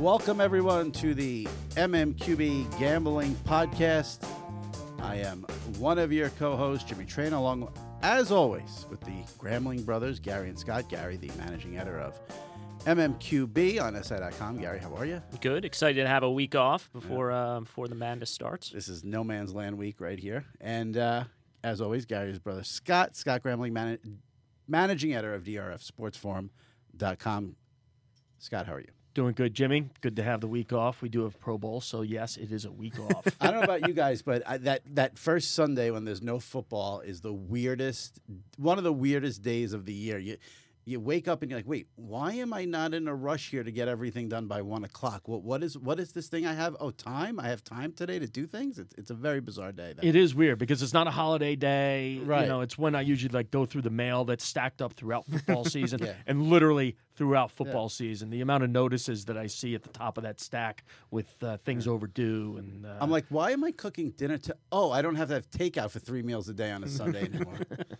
Welcome, everyone, to the MMQB Gambling Podcast. I am one of your co-hosts, Jimmy Train, along, as always, with the Grambling brothers, Gary and Scott. Gary, the managing editor of MMQB on SI.com. Gary, how are you? Good. Excited to have a week off before the madness starts. This is no man's land week right here. And as always, Gary's brother, Scott Grambling, managing editor of DRFSportsForum.com. Scott, how are you? Doing good, Jimmy. Good to have the week off. We do have Pro Bowl, so yes, it is a week off. I don't know about you guys, but that first Sunday when there's no football is one of the weirdest days of the year. You wake up and you're like, wait, why am I not in a rush here to get everything done by 1 o'clock? What is this thing I have? Oh, time? I have time today to do things? It's a very bizarre day. It is weird because it's not a holiday day. Right. You know, it's when I usually go through the mail that's stacked up throughout football season and literally throughout football season. The amount of notices that I see at the top of that stack with things overdue. And I'm like, why am I cooking dinner I don't have to have takeout for 3 meals a day on a Sunday anymore.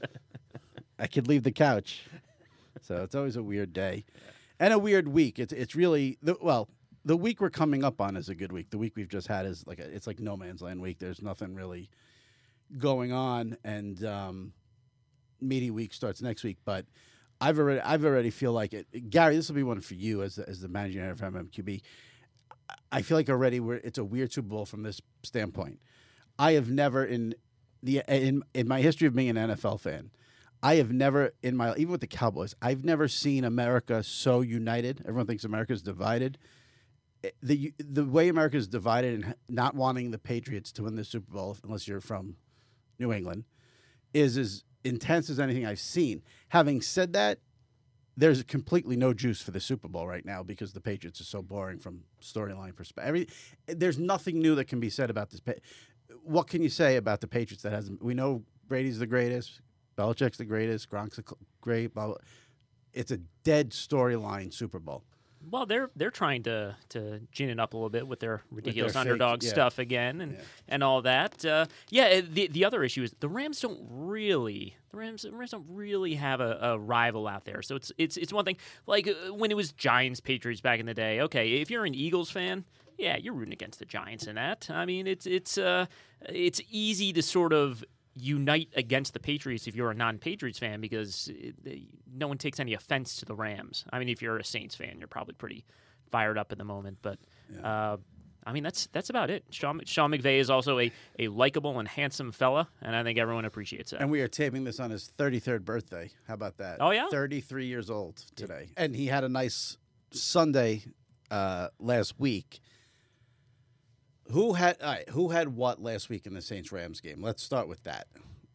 I could leave the couch. So it's always a weird day and a weird week. It's really the week we're coming up on is a good week. The week we've just had is it's like no man's land week. There's nothing really going on, and meaty week starts next week. But I've already feel like it. Gary, this will be one for you as the managing editor of MMQB. I feel like already it's a weird Super Bowl from this standpoint. I have never in my history of being an NFL fan, I have never even with the Cowboys, I've never seen America so united. Everyone thinks America's divided. The way America is divided and not wanting the Patriots to win the Super Bowl, unless you're from New England, is as intense as anything I've seen. Having said that, there's completely no juice for the Super Bowl right now because the Patriots are so boring from storyline perspective. There's nothing new that can be said about this. What can you say about the Patriots that hasn't? We know Brady's the greatest. Belichick's the greatest. Gronk's great. Blah, blah. It's a dead storyline Super Bowl. Well, they're trying to gin it up a little bit with their ridiculous underdog stuff again and all that. The other issue is the Rams don't really have a rival out there. So it's one thing like when it was Giants Patriots back in the day. Okay, if you're an Eagles fan, yeah, you're rooting against the Giants in that. I mean, it's easy to sort of unite against the Patriots if you're a non-Patriots fan because no one takes any offense to the Rams. I mean, if you're a Saints fan, you're probably pretty fired up at the moment. But, I mean, that's about it. Sean McVay is also a likable and handsome fella, and I think everyone appreciates that. And we are taping this on his 33rd birthday. How about that? Oh, yeah? 33 years old today. And he had a nice Sunday last week. Who had what last week in the Saints-Rams game? Let's start with that.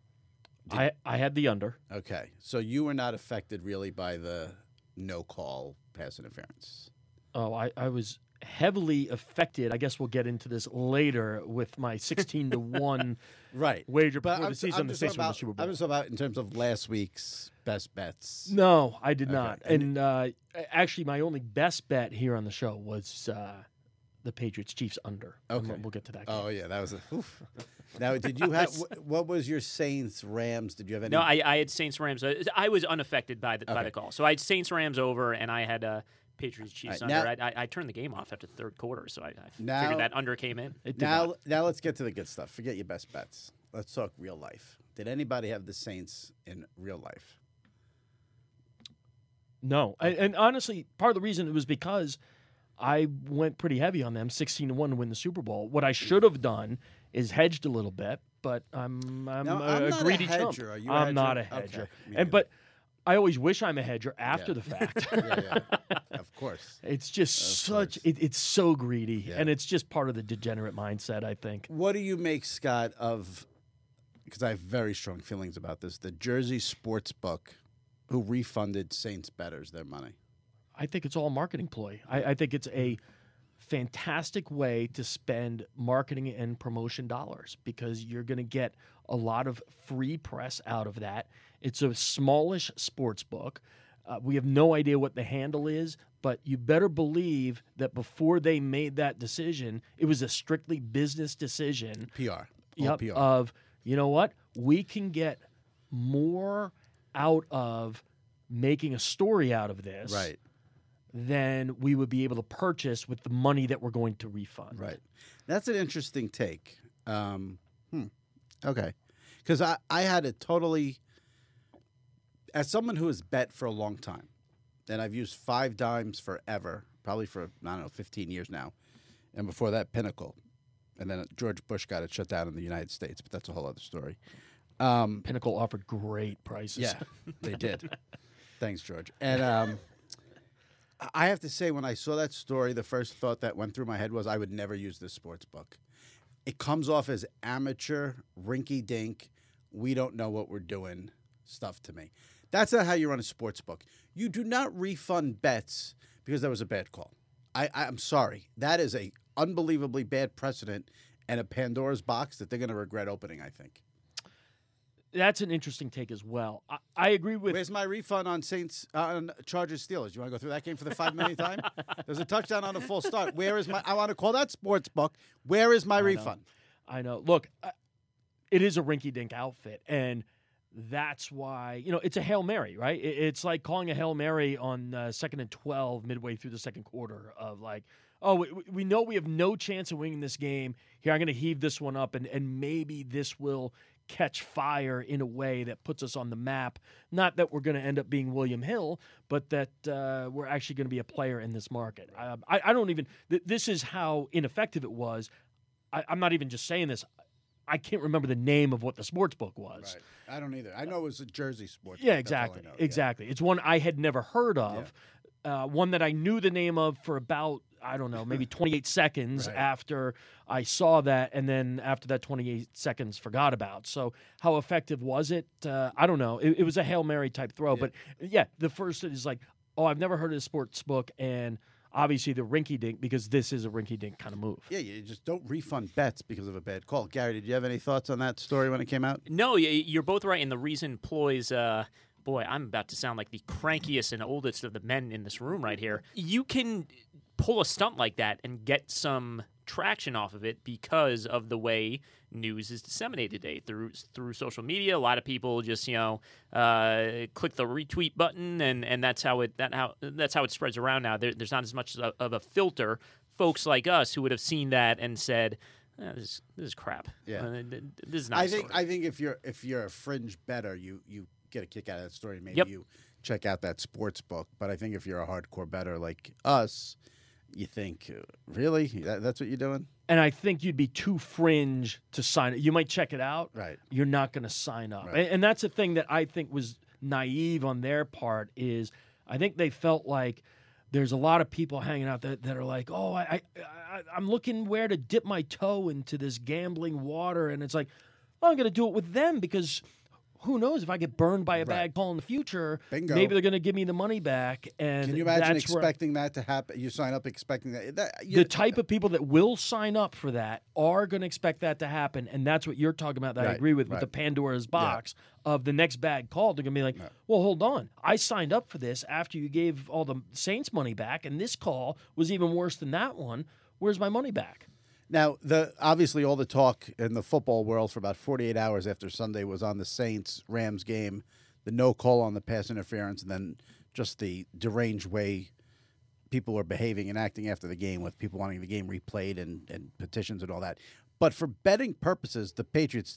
I had the under. Okay. So you were not affected really by the no-call pass interference. Oh, I was heavily affected. I guess we'll get into this later with my 16-1 right. wager before the season on the Saints win the Super Bowl. I'm just about in terms of last week's best bets. No, I did not. And actually, my only best bet here on the show was the Patriots-Chiefs under. Okay. We'll get to that game. Oh, yeah. That was oof. Now, did you have what was your Saints-Rams? Did you have any? No, I had Saints-Rams. I was unaffected by the call. So I had Saints-Rams over, and I had Patriots-Chiefs under. I turned the game off after the third quarter, so I figured that under came in. Now let's get to the good stuff. Forget your best bets. Let's talk real life. Did anybody have the Saints in real life? No. And honestly, part of the reason it was because I went pretty heavy on them, 16-1 to win the Super Bowl. What I should have done is hedged a little bit, but I'm a greedy chump. Are you I'm not a hedger. Okay. But I always wish I'm a hedger after the fact. Yeah. Of course. It's just it's so greedy, and it's just part of the degenerate mindset, I think. What do you make, Scott, of, because I have very strong feelings about this, the Jersey Sportsbook who refunded Saints bettors their money? I think it's all a marketing ploy. I think it's a fantastic way to spend marketing and promotion dollars because you're going to get a lot of free press out of that. It's a smallish sports book. We have no idea what the handle is, but you better believe that before they made that decision, it was a strictly business decision. PR. PR. Of, you know what? We can get more out of making a story out of this. Right. than we would be able to purchase with the money that we're going to refund. Right. That's an interesting take. Okay. Because I had a totally, as someone who has bet for a long time, and I've used 5 dimes forever, probably for, 15 years now. And before that, Pinnacle. And then George Bush got it shut down in the United States, but that's a whole other story. Pinnacle offered great prices. Yeah, they did. Thanks, George. And I have to say, when I saw that story, the first thought that went through my head was I would never use this sports book. It comes off as amateur, rinky-dink, we don't know what we're doing stuff to me. That's not how you run a sports book. You do not refund bets because that was a bad call. I'm sorry. That is a unbelievably bad precedent and a Pandora's box that they're going to regret opening, I think. That's an interesting take as well. I agree with. Where's my refund on on Chargers Steelers? You want to go through that game for the 5 millionth time? There's a touchdown on a full start. Where is my? I want to call that sports book. Where is my refund? I know. Look, it is a rinky-dink outfit, and that's why it's a Hail Mary, right? It's like calling a Hail Mary on 2nd and 12 midway through the second quarter of like, oh, we know we have no chance of winning this game. Here, I'm going to heave this one up, and maybe this will catch fire in a way that puts us on the map. Not that we're going to end up being William Hill, but that we're actually going to be a player in this market. I don't even – this is how ineffective it was. I'm not even just saying this. I can't remember the name of what the sports book was. Right. I don't either. I know it was a Jersey sports Yeah, book. exactly. Exactly. Yeah. It's one I had never heard of, one that I knew the name of for about, I don't know, maybe 28 seconds after I saw that, and then after that 28 seconds forgot about. So how effective was it? I don't know. It was a Hail Mary type throw. But, the first is like, oh, I've never heard of a sports book, and obviously the rinky-dink, because this is a rinky-dink kind of move. Yeah, you just don't refund bets because of a bad call. Gary, did you have any thoughts on that story when it came out? No, you're both right. And the reason ploys, boy, I'm about to sound like the crankiest and oldest of the men in this room right here. You can pull a stunt like that and get some traction off of it because of the way news is disseminated today through social media. A lot of people just click the retweet button, and that's how it spreads around now. There's not as much of a filter. Folks like us who would have seen that and said, "This is crap. Yeah, this is not." I think if you're a fringe bettor, you get a kick out of that story. Maybe you check out that sports book. But I think if you're a hardcore bettor like us, you think, really? That's what you're doing? And I think you'd be too fringe to sign it. You might check it out. Right. You're not going to sign up. Right. And that's the thing that I think was naive on their part is I think they felt like there's a lot of people hanging out that are like, oh, I'm looking where to dip my toe into this gambling water. And it's like, well, I'm going to do it with them because – who knows if I get burned by a bad call in the future? Bingo. Maybe they're going to give me the money back. And can you imagine expecting that to happen? You sign up expecting that. The type of people that will sign up for that are going to expect that to happen, and that's what you're talking about. That I agree with the Pandora's box of the next bad call. They're going to be like, well, hold on, I signed up for this after you gave all the Saints money back, and this call was even worse than that one. Where's my money back? Now, obviously all the talk in the football world for about 48 hours after Sunday was on the Saints-Rams game, the no call on the pass interference, and then just the deranged way people were behaving and acting after the game with people wanting the game replayed and petitions and all that. But for betting purposes, the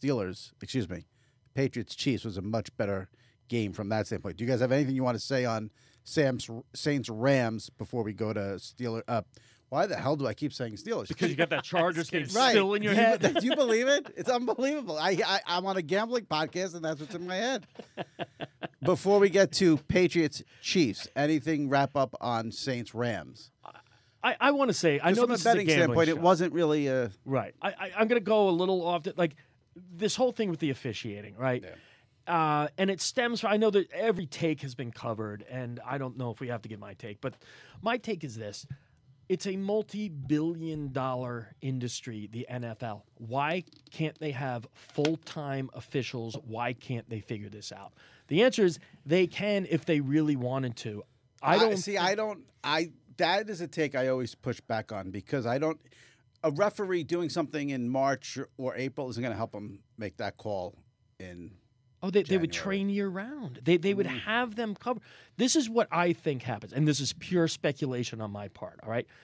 Patriots-Chiefs was a much better game from that standpoint. Do you guys have anything you want to say on Saints-Rams before we go to Steelers? Why the hell do I keep saying Steelers? Because you got that Chargers game still in your head. Do you believe it? It's unbelievable. I'm on a gambling podcast, and that's what's in my head. Before we get to Patriots-Chiefs, anything wrap up on Saints-Rams? I want to say, I know from this a betting is a standpoint, shot. It wasn't really a... Right. I'm going to go a little off. Like, this whole thing with the officiating, right? Yeah. And it stems from, I know that every take has been covered, and I don't know if we have to get my take, but my take is this. It's a multi-billion-dollar industry, the NFL. Why can't they have full-time officials? Why can't they figure this out? The answer is they can if they really wanted to. That is a take I always push back on because a referee doing something in March or April isn't going to help them make that call in Oh, they would train year round. They would have them cover. This is what I think happens, and this is pure speculation on my part, all right?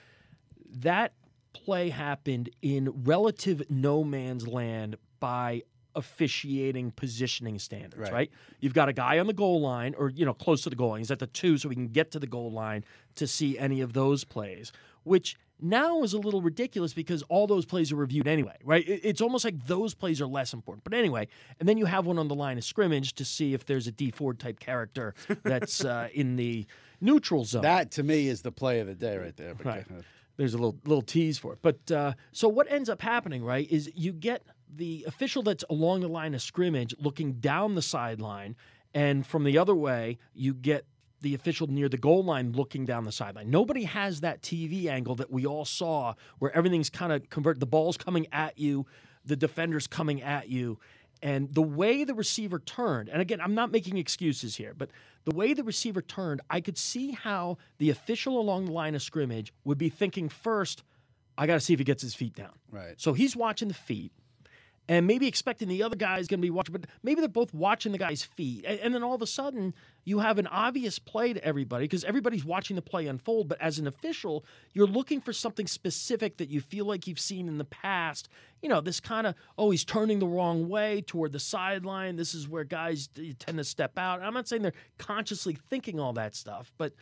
That play happened in relative no man's land by officiating positioning standards, right? You've got a guy on the goal line or, close to the goal line. He's at the 2 so he can get to the goal line to see any of those plays, which now is a little ridiculous because all those plays are reviewed anyway, right? It's almost like those plays are less important. But anyway, and then you have one on the line of scrimmage to see if there's a D Ford type character that's in the neutral zone. That, to me, is the play of the day right there. But right. There's a little tease for it. But so what ends up happening, right, is you get the official that's along the line of scrimmage looking down the sideline, and from the other way, you get the official near the goal line looking down the sideline. Nobody has that TV angle that we all saw where everything's kind of converted. The ball's coming at you, the defender's coming at you. And the way the receiver turned, and again, I'm not making excuses here, but the way the receiver turned, I could see how the official along the line of scrimmage would be thinking first, I got to see if he gets his feet down. Right. So he's watching the feet. And maybe expecting the other guy's going to be watching, but maybe they're both watching the guy's feet. And then all of a sudden, you have an obvious play to everybody because everybody's watching the play unfold. But as an official, you're looking for something specific that you feel like you've seen in the past. This kind of, he's turning the wrong way toward the sideline. This is where guys tend to step out. I'm not saying they're consciously thinking all that stuff, but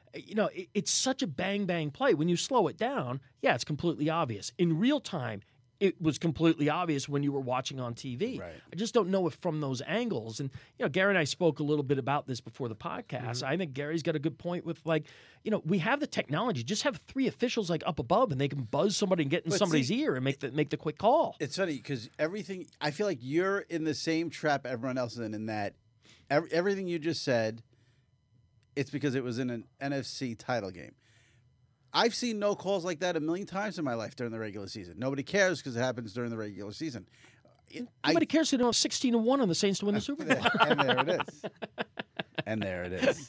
it's such a bang play. When you slow it down, yeah, it's completely obvious. In real time, it was completely obvious when you were watching on TV. Right. I just don't know if from those angles. And, Gary and I spoke a little bit about this before the podcast. Mm-hmm. I think Gary's got a good point with, we have the technology. Just have 3 officials, up above, and they can buzz somebody and get in somebody's ear and make the quick call. It's funny because everything – I feel like you're in the same trap everyone else is in that everything you just said, it's because it was in an NFC title game. I've seen no calls like that a million times in my life during the regular season. Nobody cares because it happens during the regular season. Nobody cares to know 16-1 on the Saints to win the Super Bowl. And there it is. And there it is.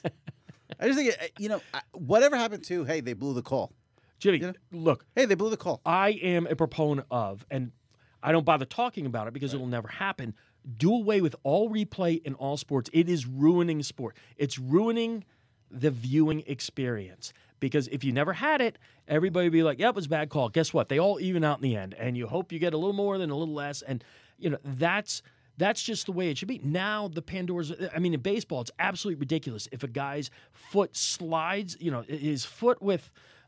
I just think, whatever happened to, hey, they blew the call. Jimmy, look. Hey, they blew the call. I am a proponent of, and I don't bother talking about it because it'll never happen, do away with all replay in all sports. It is ruining sport. It's ruining the viewing experience. Because if you never had it, everybody would be like, yep, it was a bad call. Guess what? They all even out in the end. And you hope you get a little more than a little less. And, that's just the way it should be. Now the Pandora's, in baseball, it's absolutely ridiculous. If a guy's foot slides, his foot with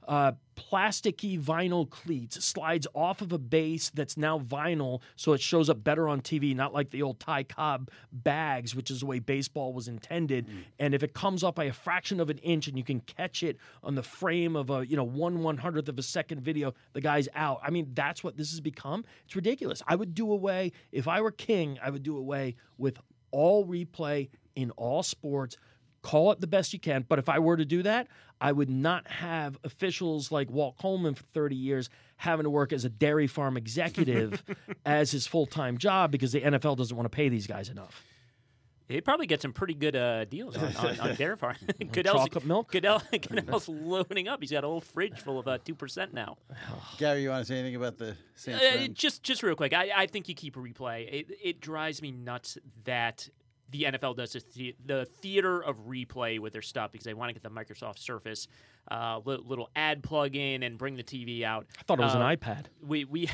plasticky vinyl cleats slides off of a base that's now vinyl so it shows up better on TV, not like the old Ty Cobb bags, which is the way baseball was intended. And if it comes up by a fraction of an inch and you can catch it on the frame of a 1/100th of a second video, the guy's out. That's what this has become. It's ridiculous. I would do away, if I were king, I would do away with all replay in all sports. Call it the best you can. But if I were to do that, I would not have officials like Walt Coleman for 30 years having to work as a dairy farm executive as his full-time job because the NFL doesn't want to pay these guys enough. He'd probably get some pretty good deals on dairy farm. Chocolate milk? Goodell's loading up. He's got a whole fridge full of 2% now. Gary, you want to say anything about the Saints? Just real quick. I think you keep a replay. It drives me nuts that the NFL does the theater of replay with their stuff because they want to get the Microsoft Surface little ad plug-in and bring the TV out. I thought it was an iPad. We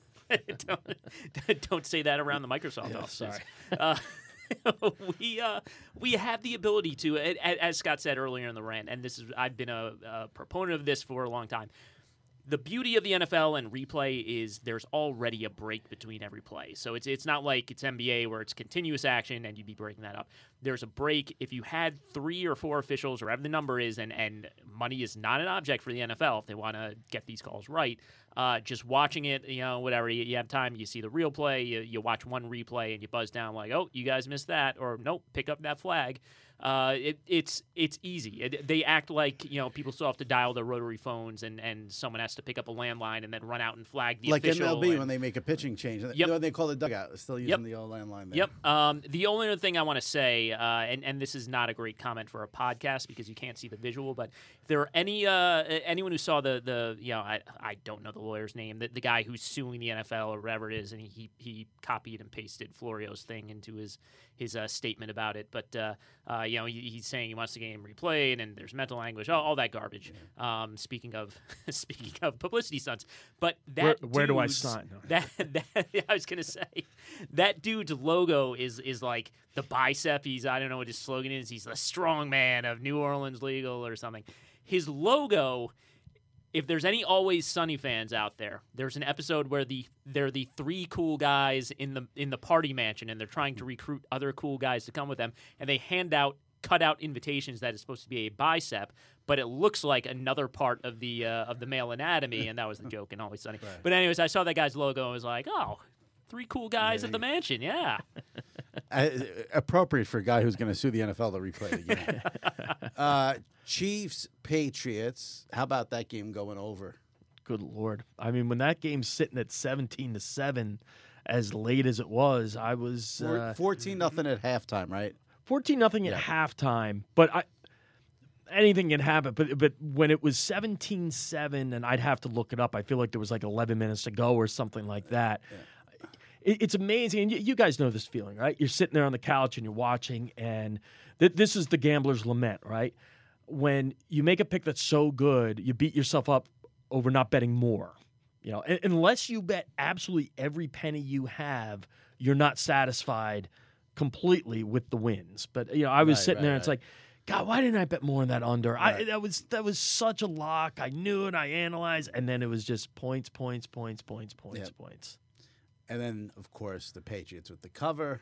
don't say that around the Microsoft offices. Sorry. We have the ability to, as Scott said earlier in the rant, and I've been a proponent of this for a long time. The beauty of the NFL and replay is there's already a break between every play. So it's not like it's NBA where it's continuous action and you'd be breaking that up. There's a break. If you had 3 or 4 officials or whatever the number is, and money is not an object for the NFL if they want to get these calls right, just watching it, whatever, you have time, you see the real play, you watch one replay and you buzz down like, oh, you guys missed that, or nope, pick up that flag. it's easy. They act like people still have to dial their rotary phones, and someone has to pick up a landline and then run out and flag the official. Like MLB when they make a pitching change. Yep. They call the dugout. Still using the old landline there. Yep. The only other thing I want to say, and this is not a great comment for a podcast because you can't see the visual, but if there are anyone who saw I don't know the lawyer's name, the guy who's suing the NFL or whatever it is, and he copied and pasted Florio's thing into his statement about it, but he's saying he wants the game replayed and there's mental anguish, all that garbage. Yeah. Speaking of publicity stunts, but where do I sign? No. I was gonna say that dude's logo is like the bicep. I don't know what his slogan is. He's the strong man of New Orleans legal or something. His logo. If there's any Always Sunny fans out there, there's an episode where they're the three cool guys in the party mansion, and they're trying to recruit other cool guys to come with them, and they hand out cutout invitations that is supposed to be a bicep, but it looks like another part of the male anatomy, and that was the joke in Always Sunny. Right. But anyways, I saw that guy's logo and was like, oh, three cool guys at the mansion, yeah. Appropriate for a guy who's going to sue the NFL to replay the game. Chiefs, Patriots. How about that game going over? Good Lord. I mean, when that game's sitting at 17-7 as late as it was, I was 14-0 at halftime, right? 14-0 at halftime. But anything can happen. But when it was 17-7, and I'd have to look it up, I feel like there was like 11 minutes to go or something like that. Yeah. It's amazing, and you guys know this feeling, right? You're sitting there on the couch and you're watching, and this is the gambler's lament, right? When you make a pick that's so good, you beat yourself up over not betting more. Unless you bet absolutely every penny you have, you're not satisfied completely with the wins. But I was sitting there, and it's like, God, why didn't I bet more on that under? Right. That was such a lock. I knew it. I analyzed, and then it was just points. And then, of course, the Patriots with the cover.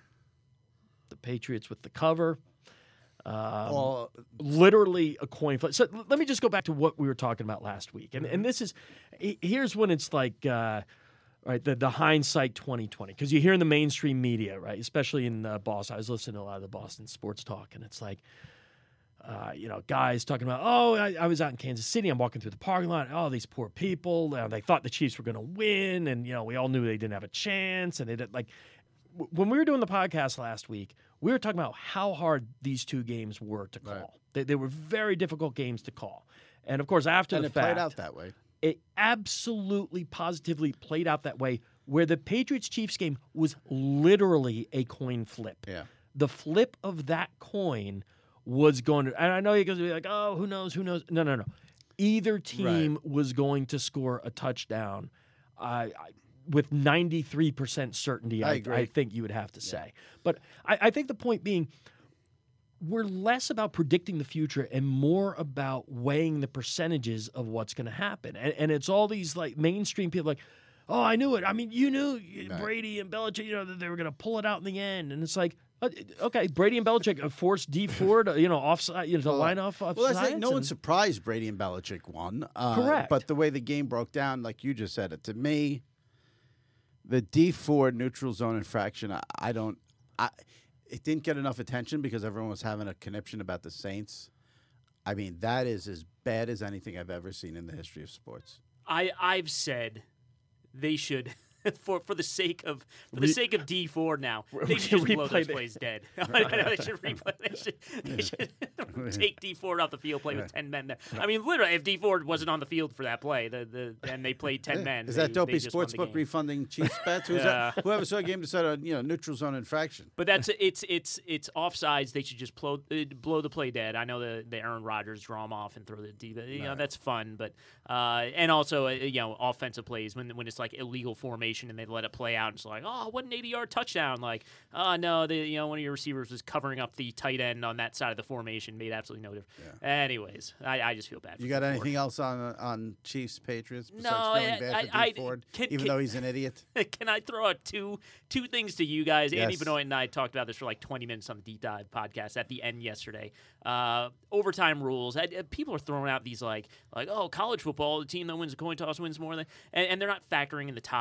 Literally a coin flip. So let me just go back to what we were talking about last week. And this is – here's when it's like right, the hindsight 2020. Because you hear in the mainstream media, right, especially in Boston. I was listening to a lot of the Boston sports talk, and it's like, guys talking about, I was out in Kansas City. I'm walking through the parking lot. Oh, these poor people. They thought the Chiefs were going to win, and we all knew they didn't have a chance. And they did, like, when we were doing the podcast last week, we were talking about how hard these two games were to call. Right. They were very difficult games to call, and of course, after the fact, it played out that way. It absolutely, positively played out that way. Where the Patriots-Chiefs game was literally a coin flip. Yeah, the flip of that coin was going to, and I know you guys will be like, oh, who knows? No. Either team was going to score a touchdown with 93% certainty, I think you would have to say. But I think the point being, we're less about predicting the future and more about weighing the percentages of what's going to happen. And it's all these like mainstream people like, oh, I knew it. I mean, you knew Brady and Belichick, that they were going to pull it out in the end. And it's like, okay, Brady and Belichick forced D Ford, offside, to line off. Well, that's like no one surprised Brady and Belichick won. Correct. But the way the game broke down, like you just said it, to me, the D Ford neutral zone infraction, it didn't get enough attention because everyone was having a conniption about the Saints. I mean, that is as bad as anything I've ever seen in the history of sports. I've said they should. For the sake of D Ford now, they should just blow those plays dead. They should replay. They should take D Ford off the field, play with 10 men there. I mean, literally, if D Ford wasn't on the field for that play, and they played 10 men, is that Dopey Sportsbook refunding Chiefs bets? Whoever saw a game decided on neutral zone infraction. But it's offsides. They should just blow the play dead. I know the Aaron Rodgers draw them off and throw the D. That's fun, but and also offensive plays when it's like illegal formation. And they let it play out. And it's like, oh, what an 80-yard touchdown! Like, oh no, one of your receivers was covering up the tight end on that side of the formation. Made absolutely no difference. Yeah. Anyways, I just feel bad. You got anything else on Chiefs Patriots? No, feeling bad for D Ford, even though he's an idiot. Can I throw out two things to you guys? Yes. Andy Benoit and I talked about this for like 20 minutes on the Deep Dive podcast at the end yesterday. Overtime rules. People are throwing out these like oh, college football, the team that wins the coin toss wins more than, and they're not factoring in the ties and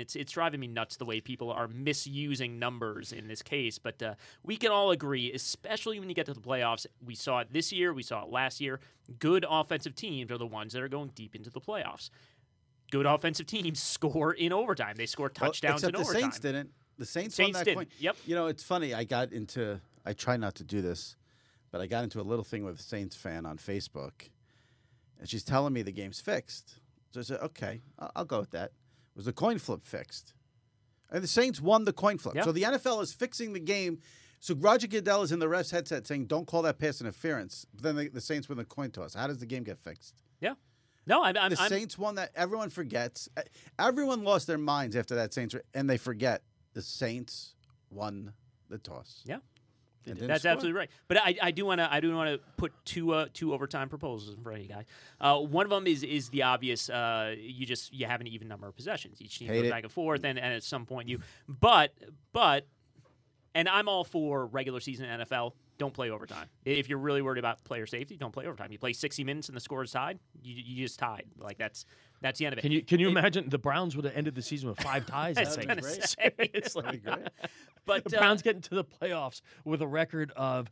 it's driving me nuts the way people are misusing numbers in this case. But we can all agree, especially when you get to the playoffs, we saw it this year, we saw it last year, good offensive teams are the ones that are going deep into the playoffs. Good offensive teams score in overtime. They score touchdowns in overtime. Except the Saints didn't. The Saints won that coin. Yep. You know, it's funny. I try not to do this, but I got into a little thing with a Saints fan on Facebook, and she's telling me the game's fixed. So I said, okay, I'll go with that. Was the coin flip fixed? And the Saints won the coin flip. Yep. So the NFL is fixing the game. So Roger Goodell is in the ref's headset saying, don't call that pass interference. But then the Saints win the coin toss. How does the game get fixed? Yeah. No, the Saints won that. Everyone forgets. Everyone lost their minds after that Saints, and they forget the Saints won the toss. Yeah, that's absolutely right. But I do want to put two overtime proposals in front of you guys. One of them is the obvious. You have an even number of possessions. Each team goes back and forth, and at some point but. And I'm all for regular season NFL. Don't play overtime. If you're really worried about player safety, don't play overtime. You play 60 minutes and the score is tied, you just tied. Like that's the end of it. Can you imagine the Browns would have ended the season with 5 ties? That's That'd be great. Seriously. But the Browns get into the playoffs with a record of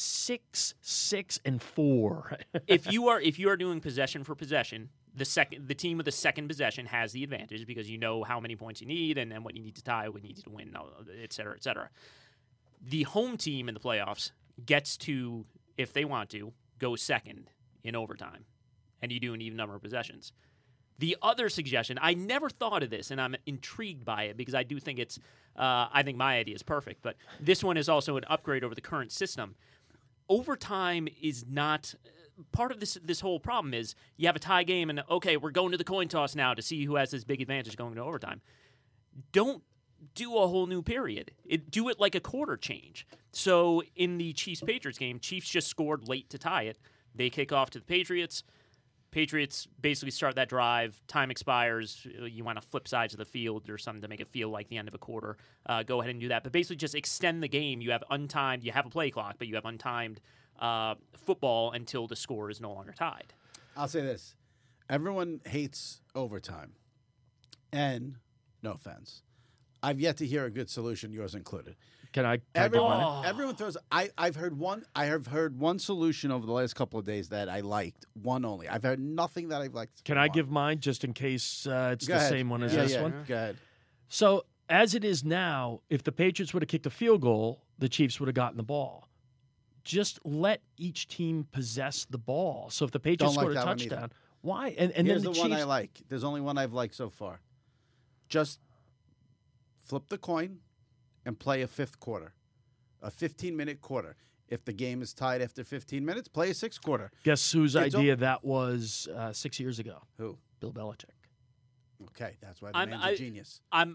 6-6-4. if you are doing possession for possession, the team with the second possession has the advantage because you know how many points you need and what you need to tie, what you need to win, et cetera, et cetera. The home team in the playoffs gets to, if they want to, go second in overtime, and you do an even number of possessions. The other suggestion, I never thought of this, and I'm intrigued by it because I do think I think my idea is perfect, but this one is also an upgrade over the current system. Overtime is not part of this whole problem. Is you have a tie game, and okay, we're going to the coin toss now to see who has this big advantage going to overtime. Don't do a whole new period. Do it like a quarter change. So in the Chiefs-Patriots game, Chiefs just scored late to tie it. They kick off to the Patriots. Patriots basically start that drive. Time expires. You want to flip sides of the field or something to make it feel like the end of a quarter. Go ahead and do that. But basically just extend the game. You have untimed. You have a play clock, but you have untimed football until the score is no longer tied. I'll say this. Everyone hates overtime. And, no offense, I've yet to hear a good solution, yours included. Can I everyone throws. I have heard one solution over the last couple of days that I liked. One only. I've heard nothing that I've liked. Can I give mine just in case it's the same one as this one? Go ahead. So as it is now, if the Patriots would have kicked a field goal, the Chiefs would have gotten the ball. Just let each team possess the ball. So if the Patriots scored a touchdown, why? And here's then the one I like. There's only one I've liked so far. Just flip the coin and play a fifth quarter, a 15-minute quarter. If the game is tied after 15 minutes, play a sixth quarter. Guess whose idea that was 6 years ago? Who? Bill Belichick. Okay, that's why the man's a genius. I'm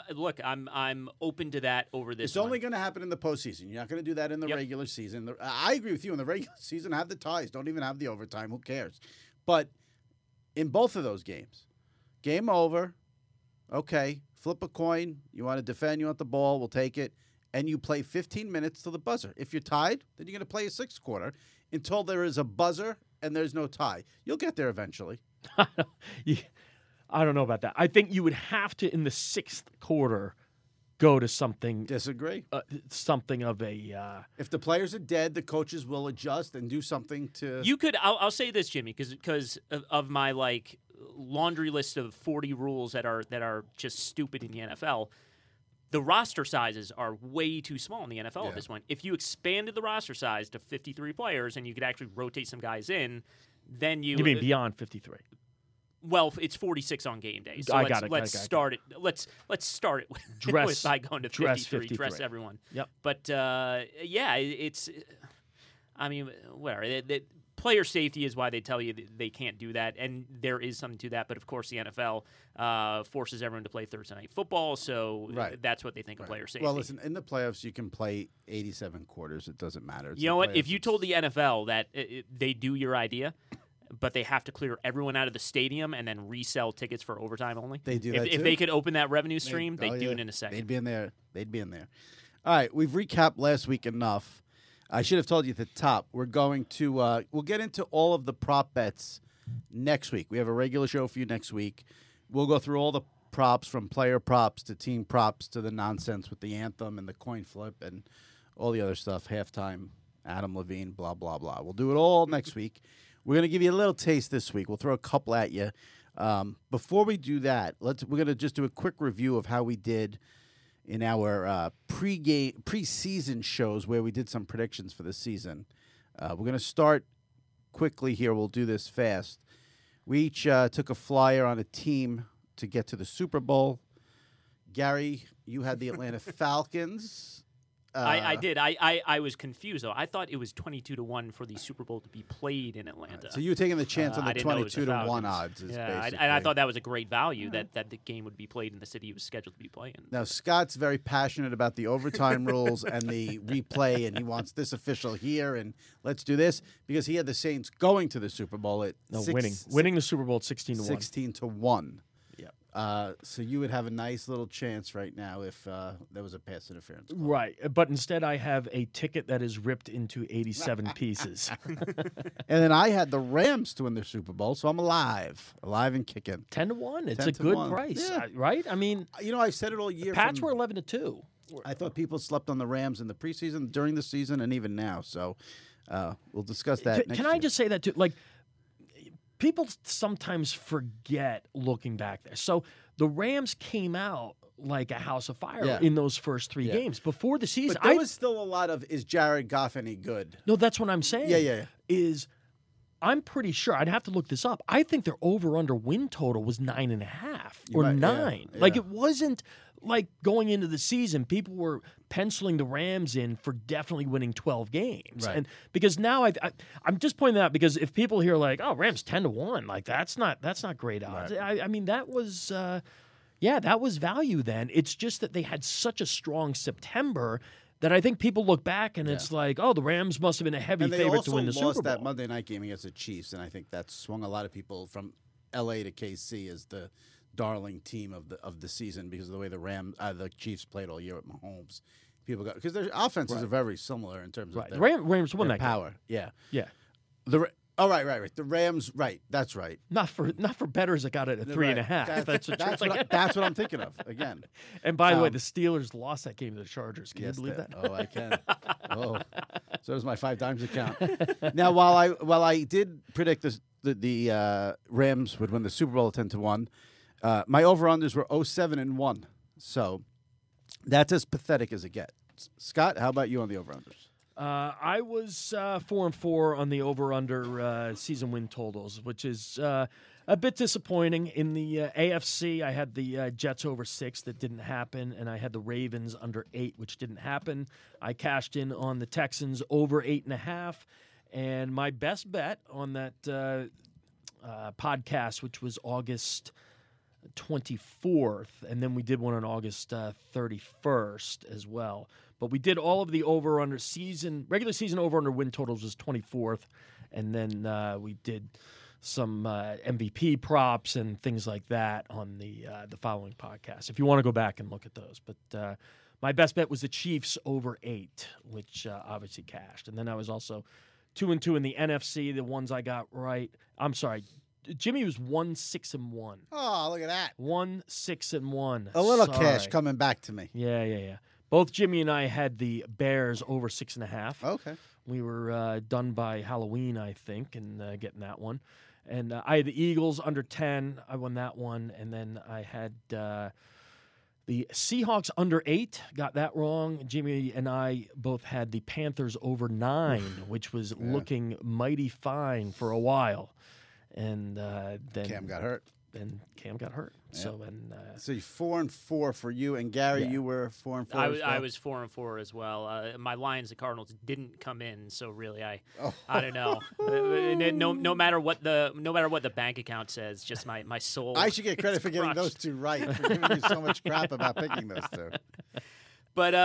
open to that over this. It's only going to happen in the postseason. You're not going to do that in the regular season. I agree with you. In the regular season, have the ties. Don't even have the overtime. Who cares? But in both of those games, game over. Okay, flip a coin. You want to defend, you want the ball, we'll take it. And you play 15 minutes to the buzzer. If you're tied, then you're going to play a sixth quarter until there is a buzzer and there's no tie. You'll get there eventually. I don't know about that. I think you would have to, in the sixth quarter, go to something. Disagree. Something of a. If the players are dead, the coaches will adjust and do something to. You could. I'll say this, Jimmy, because of my laundry list of 40 rules that are just stupid in the NFL. The roster sizes are way too small in the NFL at this point. If you expanded the roster size to 53 players and you could actually rotate some guys in, then you. You mean beyond 53? Well, it's 46 on game day. So let's start it. Let's start it with by going to 53. Dress everyone. Yep. But it's. I mean, whatever. Player safety is why they tell you they can't do that, and there is something to that. But of course, the NFL forces everyone to play Thursday night football, so that's what they think of player safety. Well, listen, in the playoffs, you can play 87 quarters. It doesn't matter. You know what? If you told the NFL that they do your idea, but they have to clear everyone out of the stadium and then resell tickets for overtime only, they do that too. If they could open that revenue stream, they'd do it in a second. They'd be in there. All right, we've recapped last week enough. I should have told you at the top. We're going to we'll get into all of the prop bets next week. We have a regular show for you next week. We'll go through all the props, from player props to team props to the nonsense with the anthem and the coin flip and all the other stuff, halftime, Adam Levine, blah, blah, blah. We'll do it all next week. We're going to give you a little taste this week. We'll throw a couple at you. Before we do that, we're going to just do a quick review of how we did in our preseason shows where we did some predictions for the season. We're going to start quickly here. We'll do this fast. We each took a flyer on a team to get to the Super Bowl. Gary, you had the Atlanta Falcons. I did. I was confused, though. I thought it was 22-1 for the Super Bowl to be played in Atlanta. So you were taking the chance on the 22-1 odds. And I thought that was a great value, that the game would be played in the city it was scheduled to be playing. Now, Scott's very passionate about the overtime rules and the replay, and he wants this official here, and let's do this, because he had the Saints going to the Super Bowl at winning the Super Bowl at 16-1. 16-1. Yeah. So you would have a nice little chance right now if there was a pass interference call. Right. But instead I have a ticket that is ripped into 87 pieces. And then I had the Rams to win the Super Bowl, so I'm alive and kicking. 10-1. It's a good price, right? I mean, I've said it all year. Pats were 11-2. I thought people slept on the Rams in the preseason, during the season, and even now. So we'll discuss that next year. Can I just say that, too? Like, people sometimes forget looking back there. So the Rams came out like a house of fire in those first three games before the season. But there was still a lot of, is Jared Goff any good? No, that's what I'm saying. Yeah. I'm pretty sure, I'd have to look this up, I think their over-under win total was 9.5 or 9. Yeah. Like, it wasn't like going into the season, people were penciling the Rams in for definitely winning 12 games. Right. And because now I'm just pointing that out because if people hear like, oh, Rams 10-1, like that's not great odds. Right. I mean, that was that was value then. It's just that they had such a strong September that I think people look back and it's like, oh, the Rams must have been a heavy favorite to win the Super Bowl. They also lost that Monday night game against the Chiefs, and I think that swung a lot of people from L.A. to KC as the darling team of the season because of the way the Chiefs played all year with Mahomes. People got, because their offenses are very similar in terms of the Rams won that power. Game. Yeah. Right. The Rams, right. That's right. Not for bettors that got it at 3.5. That's what I'm thinking of again. And by the way, the Steelers lost that game to the Chargers. Can you believe that? Oh, I can. So does my 5 times account. Now, while I did predict the Rams would win the Super Bowl 10-1, my over-unders were 0-7-1. So that's as pathetic as it gets. Scott, how about you on the over-unders? I was 4-4 on the over/under season win totals, which is a bit disappointing. In the AFC, I had the Jets over 6 that didn't happen, and I had the Ravens under 8, which didn't happen. I cashed in on the Texans over 8.5, and my best bet on that podcast, which was August 24th, and then we did one on August 31st as well. But we did all of the over-under regular season over-under win totals was 24th, and then we did some MVP props and things like that on the following podcast. If you want to go back and look at those, but my best bet was the Chiefs over 8, which obviously cashed, and then I was also 2-2 in the NFC. The ones I got right. I'm sorry. Jimmy was 1-6-1. Oh, look at that. 1-6-1. A little cash coming back to me. Yeah. Both Jimmy and I had the Bears over 6.5. Okay. We were done by Halloween, I think, and getting that one. And I had the Eagles under 10. I won that one. And then I had the Seahawks under 8. Got that wrong. Jimmy and I both had the Panthers over 9, which was looking mighty fine for a while. And then Cam got hurt. Yeah. So 4-4 for you, and Gary, you were 4-4. I was 4-4 as well. My Lions and Cardinals didn't come in, so really, I don't know. no matter what the bank account says, just my soul. I should get credit for getting those two right. For giving you so much crap about picking those two. But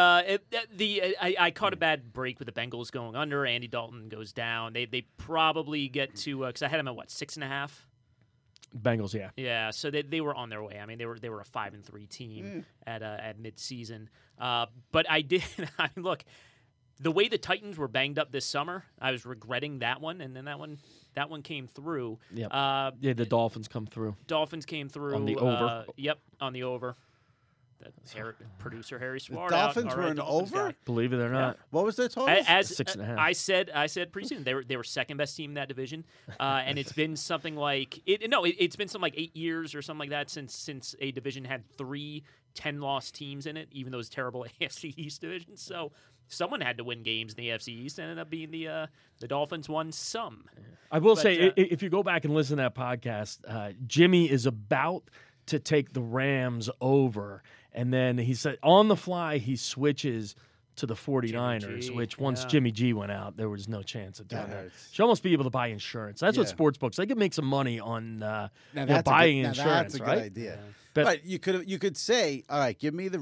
I caught a bad break with the Bengals going under. Andy Dalton goes down. They probably get to because I had them at 6.5. Bengals, yeah. Yeah, so they were on their way. I mean, they were a 5-3 team at midseason. But I did. I mean, look, the way the Titans were banged up this summer, I was regretting that one, and then that one came through. Yep. Yeah, the Dolphins come through. Dolphins came through on the over. Yep, on the over. Producer Harry Swart. The Dolphins were an over? Guy. Believe it or not. Yeah. What was their total? As 6.5. I said preseason they were second best team in that division, and it's been something like it's been something like 8 years or something like that since a division had 3 10-loss teams in it, even those terrible AFC East divisions. So someone had to win games in the AFC East. Ended up being the Dolphins won some. I will say, if you go back and listen to that podcast, Jimmy is about to take the Rams over. And then he said on the fly he switches to the 49ers, which once Jimmy G went out, there was no chance of doing that. Should almost be able to buy insurance. That's what sports books, they could make some money on buying insurance. That's a right? good idea. Yeah. But you could say, all right, give me the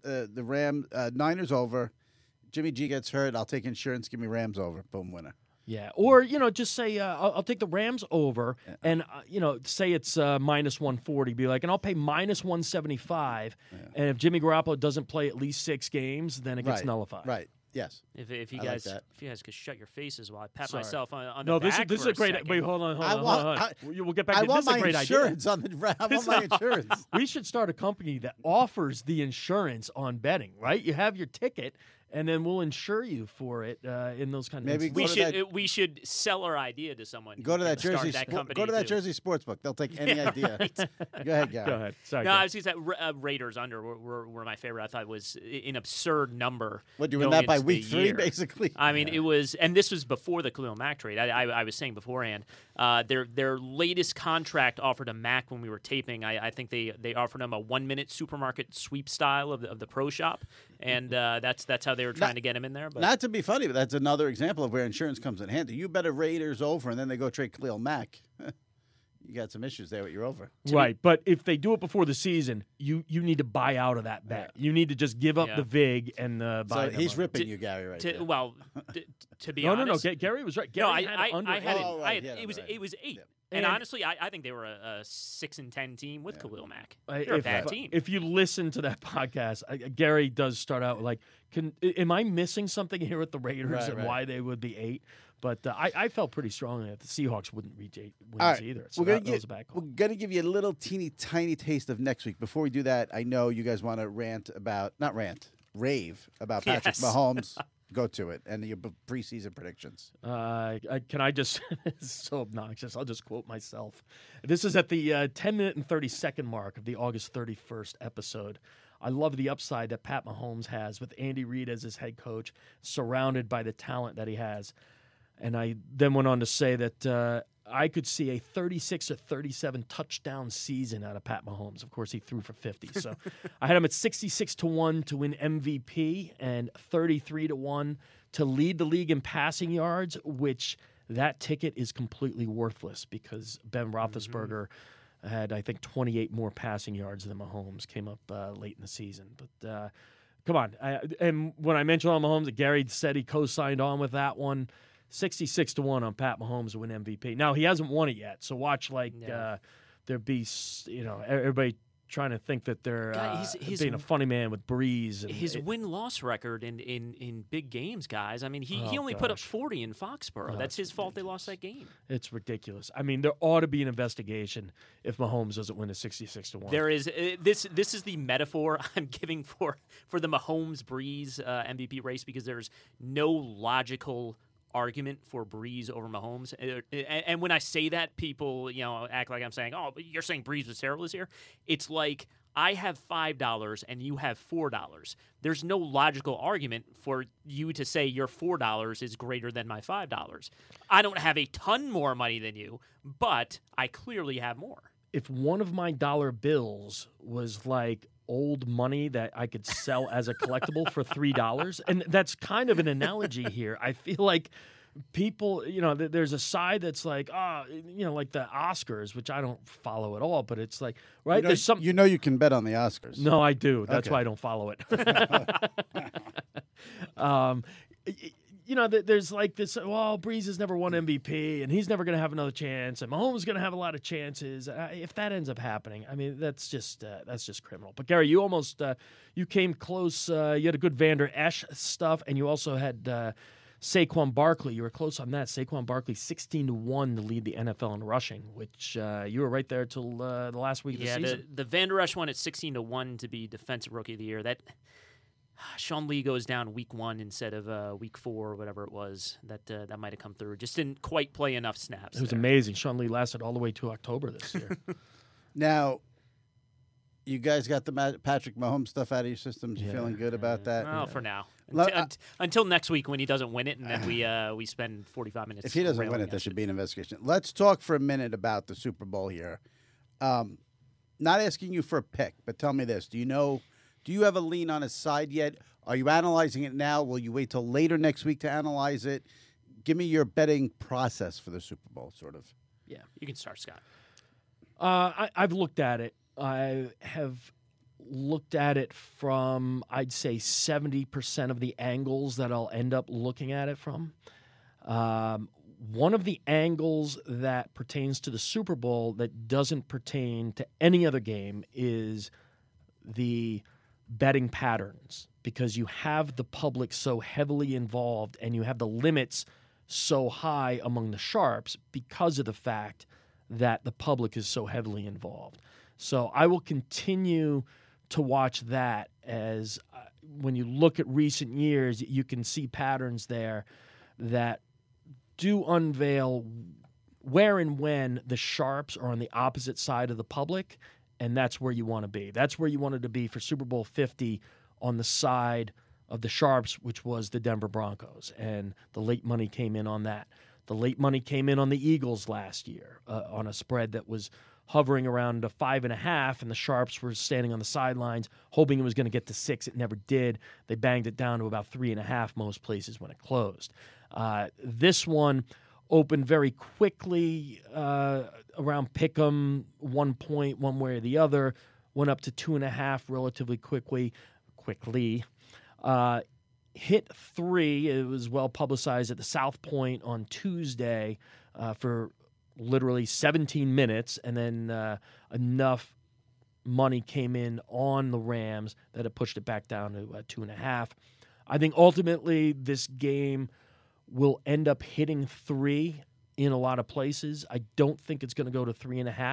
Niners over. Jimmy G gets hurt. I'll take insurance. Give me Rams over. Boom, winner. Yeah, or just say I'll take the Rams over, and say it's minus 140. Be like, and I'll pay minus 175. And if Jimmy Garoppolo doesn't play at least 6 games, then it gets nullified. Right. Yes. If you guys could shut your faces while I pat Sorry. myself on the back. This is a great. Wait, hold on. We'll get back. I to want this. my Is a great insurance idea. I want my insurance. We should start a company that offers the insurance on betting. Right? You have your ticket. And then we'll insure you for it in those kind of Maybe we should sell our idea to someone. Go to that Jersey. Go to that too. Jersey Sportsbook. They'll take any idea. Right. Go ahead, Gary. Go ahead. Sorry. No, I was just that Raiders under were my favorite. I thought it was an absurd number. What, doing that by week 3, basically? I mean, it was, and this was before the Khalil Mack trade. I was saying beforehand, their latest contract offered to Mack when we were taping. I think they offered him a 1-minute supermarket sweep style of the pro shop, and that's how they were trying to get him in there. But not to be funny, but that's another example of where insurance comes in handy. You bet a Raiders over, and then they go trade Khalil Mack. You got some issues there with your over. Right, but if they do it before the season, you need to buy out of that bet. You need to just give up the vig and buy. So he's ripping you, Gary, right there. Well, to be honest, no. Gary was right. Gary it was 8. Yeah. And honestly, I think they were a 6-10 team with Khalil Mack. They're a bad team. If you listen to that podcast, Gary does start out like, am I missing something here with the Raiders and why they would be 8? But I felt pretty strongly that the Seahawks wouldn't reach 8 wins either. So we're going to give you a little teeny tiny taste of next week. Before we do that, I know you guys want to rave about Patrick Mahomes. Go to it and your preseason predictions. Can I just? It's so obnoxious. I'll just quote myself. This is at the 10-minute and 30-second mark of the August 31st episode. I love the upside that Pat Mahomes has with Andy Reid as his head coach, surrounded by the talent that he has. And I then went on to say that I could see a 36 or 37 touchdown season out of Pat Mahomes. Of course, he threw for 50. So I had him at 66-1 to win MVP and 33-1 to lead the league in passing yards, which that ticket is completely worthless because Ben Roethlisberger had, I think, 28 more passing yards than Mahomes, came up late in the season. But come on. And when I mentioned on Mahomes, Gary said he co-signed on with that one. 66-1 on Pat Mahomes to win MVP. Now, he hasn't won it yet, so watch there be, everybody trying to think that they're being a funny man with Breeze. And his win-loss record in big games, guys. I mean, he only put up 40 in Foxborough. That's his fault they lost that game. It's ridiculous. I mean, there ought to be an investigation if Mahomes doesn't win a 66-1. There is. This is the metaphor I'm giving for the Mahomes-Breeze MVP race because there's no logical argument for Breeze over Mahomes. And when I say that, people, act like I'm saying, oh, but you're saying Breeze was terrible this year. It's like I have $5 and you have $4. There's no logical argument for you to say your $4 is greater than my $5. I don't have a ton more money than you, but I clearly have more. If one of my dollar bills was like old money that I could sell as a collectible for $3, and that's kind of an analogy here. I feel like people, there's a side that's like, like the Oscars, which I don't follow at all, but it's like, right? There's some. You can bet on the Oscars. No, I do. That's why I don't follow it. there's like this, well, Breeze has never won MVP, and he's never going to have another chance, and Mahomes is going to have a lot of chances. If that ends up happening, I mean, that's just criminal. But, Gary, you almost you came close. You had a good Vander Esch stuff, and you also had Saquon Barkley. You were close on that. Saquon Barkley, 16-1 to lead the NFL in rushing, which you were right there till the last week of the season. Yeah, the Vander Esch one at 16-1 to be Defensive Rookie of the Year. That Sean Lee goes down week 1 instead of week 4 or whatever it was. That might have come through. Just didn't quite play enough snaps. It was amazing. Sean Lee lasted all the way to October this year. Now, you guys got the Patrick Mahomes stuff out of your systems. You feeling good about that? Well, for now. Until next week when he doesn't win it, and then we spend 45 minutes. If he doesn't win it, there should be an investigation. Let's talk for a minute about the Super Bowl here. Not asking you for a pick, but tell me this. Do you have a lean on his side yet? Are you analyzing it now? Will you wait till later next week to analyze it? Give me your betting process for the Super Bowl, sort of. Yeah, you can start, Scott. I've looked at it. I have looked at it from, I'd say, 70% of the angles that I'll end up looking at it from. One of the angles that pertains to the Super Bowl that doesn't pertain to any other game is the betting patterns, because you have the public so heavily involved and you have the limits so high among the sharps because of the fact that the public is so heavily involved. So I will continue to watch that as when you look at recent years, you can see patterns there that do unveil where and when the sharps are on the opposite side of the public, and that's where you want to be. That's where you wanted to be for Super Bowl 50 on the side of the sharps, which was the Denver Broncos, and the late money came in on that. The late money came in on the Eagles last year on a spread that was hovering around 5.5, and the sharps were standing on the sidelines hoping it was going to get to 6. It never did. They banged it down to about 3.5 most places when it closed. This one opened very quickly around Pick'em, 1 point, one way or the other, went up to 2.5 relatively quickly. Hit 3. It was well publicized at the South Point on Tuesday for literally 17 minutes, and then enough money came in on the Rams that it pushed it back down to 2.5. I think ultimately this game will end up hitting 3 in a lot of places. I don't think it's going to go to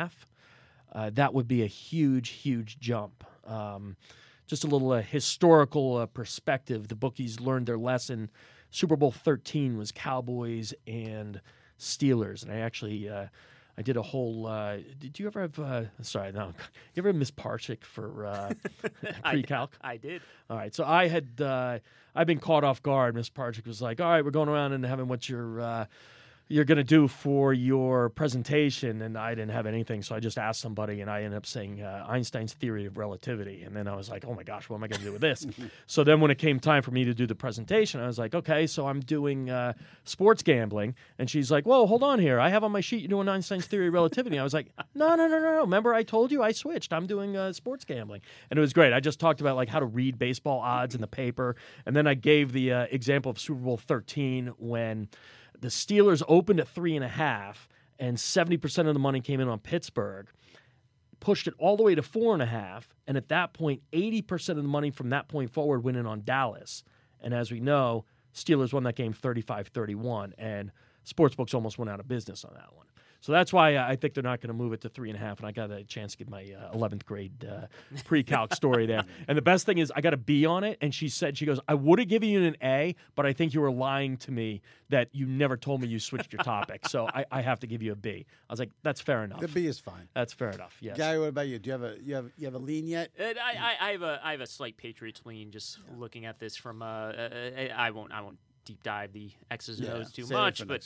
3.5. That would be a huge, huge jump. Just a little historical perspective. The bookies learned their lesson. Super Bowl 13 was Cowboys and Steelers, and I actually I did a whole. Did you ever have? Sorry, no. You ever have Miss Parchik for pre-calc? I did. All right, so I had. I've been caught off guard. Miss Parchik was like, "All right, we're going around and having what you're going to do for your presentation," and I didn't have anything, so I just asked somebody, and I ended up saying Einstein's theory of relativity, and then I was like, oh my gosh, what am I going to do with this? So then when it came time for me to do the presentation, I was like, okay, so I'm doing sports gambling, and she's like, whoa, hold on here, I have on my sheet you're doing Einstein's theory of relativity. I was like, no, remember I told you I switched, I'm doing sports gambling, and it was great. I just talked about like how to read baseball odds in the paper, and then I gave the example of Super Bowl 13 when the Steelers opened at 3.5, and 70% of the money came in on Pittsburgh, pushed it all the way to 4.5, and at that point, 80% of the money from that point forward went in on Dallas. And as we know, Steelers won that game 35-31, and sportsbooks almost went out of business on that one. So that's why I think they're not going to move it to 3.5, and I got a chance to give my 11th grade pre-calc story there. And the best thing is I got a B on it, and she goes, I would have given you an A, but I think you were lying to me that you never told me you switched your topic, so I have to give you a B. I was like, that's fair enough. The B is fine. That's fair enough, yes. Gary, what about you? Do you have a lean yet? I have a slight Patriots lean just looking at this from I won't deep dive the X's and O's too much, but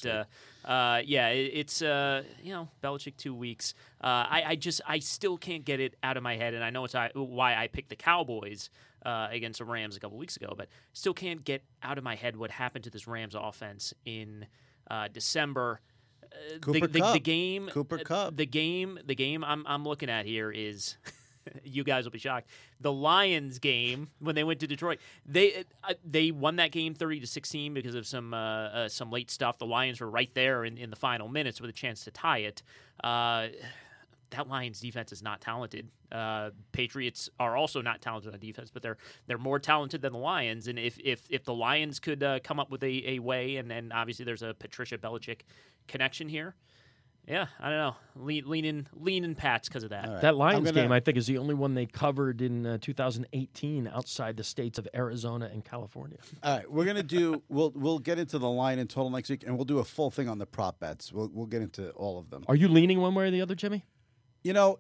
it's Belichick 2 weeks. I still can't get it out of my head, and I know it's why I picked the Cowboys against the Rams a couple weeks ago, but still can't get out of my head what happened to this Rams offense in December. Cooper The game Cooper Kupp. The game I'm looking at here is you guys will be shocked. The Lions game when they went to Detroit, they won that game 30-16 because of some late stuff. The Lions were right there in the final minutes with a chance to tie it. That Lions defense is not talented. Patriots are also not talented on defense, but they're more talented than the Lions. And if the Lions could come up with a way, and then obviously there's a Patricia Belichick connection here. Yeah, I don't know. Lean in Pats because of that. Right. That Lions game, I think, is the only one they covered in 2018 outside the states of Arizona and California. All right, we're gonna do. We'll get into the line in total next week, and we'll do a full thing on the prop bets. We'll get into all of them. Are you leaning one way or the other, Jimmy? You know,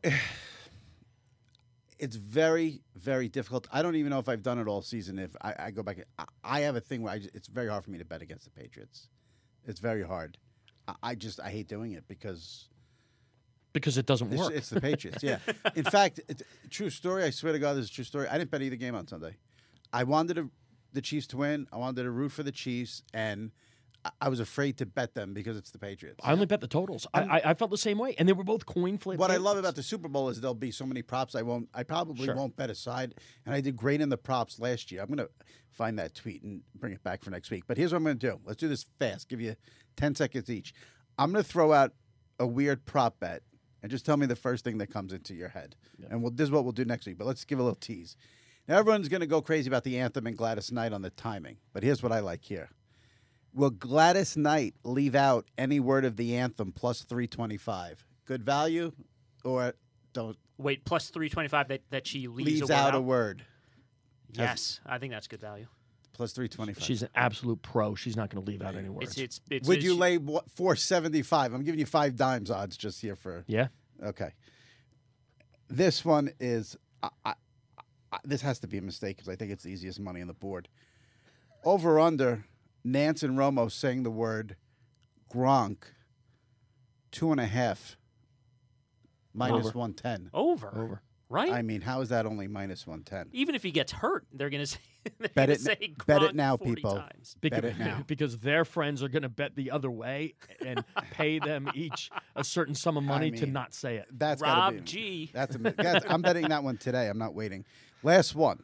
it's very, very difficult. I don't even know if I've done it all season. If I go back, I have a thing where it's very hard for me to bet against the Patriots. It's very hard. I hate doing it because it doesn't work. It's the Patriots, yeah. In fact, true story. I swear to God, this is a true story. I didn't bet either game on Sunday. I wanted the Chiefs to win. I wanted to root for the Chiefs, and I was afraid to bet them because it's the Patriots. I only bet the totals. I felt the same way, and they were both coin flip. What I love about the Super Bowl is there'll be so many props. I probably won't bet aside, and I did great in the props last year. I'm going to find that tweet and bring it back for next week. But here's what I'm going to do. Let's do this fast. Give you 10 seconds each. I'm going to throw out a weird prop bet, and just tell me the first thing that comes into your head. Yeah. And this is what we'll do next week. But let's give a little tease. Now everyone's going to go crazy about the anthem and Gladys Knight on the timing. But here's what I like here. Will Gladys Knight leave out any word of the anthem plus 325? Good value, or don't? Wait, plus 325 that she leaves out a word. Yes, I think that's good value. Plus 325. She's an absolute pro. She's not going to leave out any words. Would you lay 475? I'm giving you 5 dimes odds just here for. Yeah. Okay. This one is. This has to be a mistake because I think it's the easiest money on the board. Over under. Nance and Romo saying the word Gronk 2.5 minus 110. Over. Right? I mean, how is that only minus 110? Even if he gets hurt, they're going to say bet it now, 40 people. Times. Bet it now. Because their friends are going to bet the other way and pay them each a certain sum of money to not say it. That's Rob be, G. I'm betting that one today. I'm not waiting. Last one.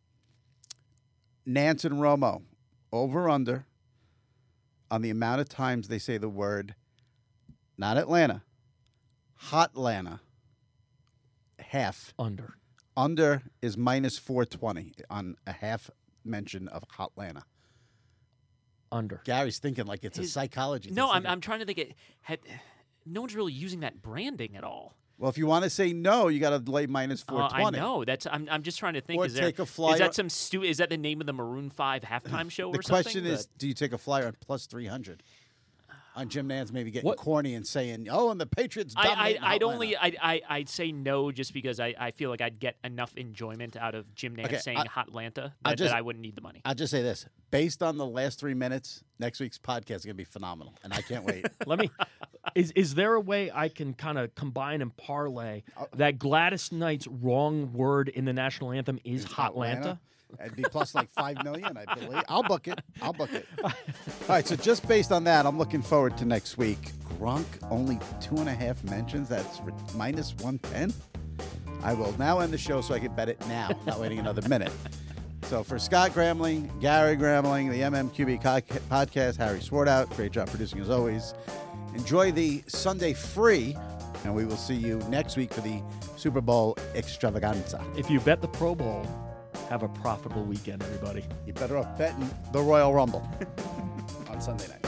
Nance and Romo over under on the amount of times they say the word, not Atlanta, Hotlanta, half. Under. Under is minus 420 on a half mention of Hotlanta. Under. Gary's thinking like it's a psychology. No, I'm trying to think. No one's really using that branding at all. Well, if you want to say no, you got to lay minus 420. I know. I'm just trying to think. Or take a flyer. Is that is that the name of the Maroon 5 halftime show or something? The question is, do you take a flyer on plus 300? On Jim Nance maybe getting corny and saying, "Oh, and the Patriots dominate." I'd say no just because I feel like I'd get enough enjoyment out of Jim Nance saying Hotlanta that I wouldn't need the money. I'll just say this: based on the last 3 minutes, next week's podcast is going to be phenomenal, and I can't wait. Is there a way I can kind of combine and parlay that Gladys Knight's wrong word in the national anthem is Hotlanta? It'd be plus like 5 million, I believe. I'll book it. All right, so just based on that, I'm looking forward to next week. Gronk, only 2.5 mentions. That's minus 110. I will now end the show so I can bet it now, not waiting another minute. So for Scott Gramling, Gary Gramling, the MMQB podcast, Harry Swartout, great job producing as always. Enjoy the Sunday free, and we will see you next week for the Super Bowl extravaganza. If you bet the Pro Bowl, have a profitable weekend, everybody. You're better off betting the Royal Rumble on Sunday night.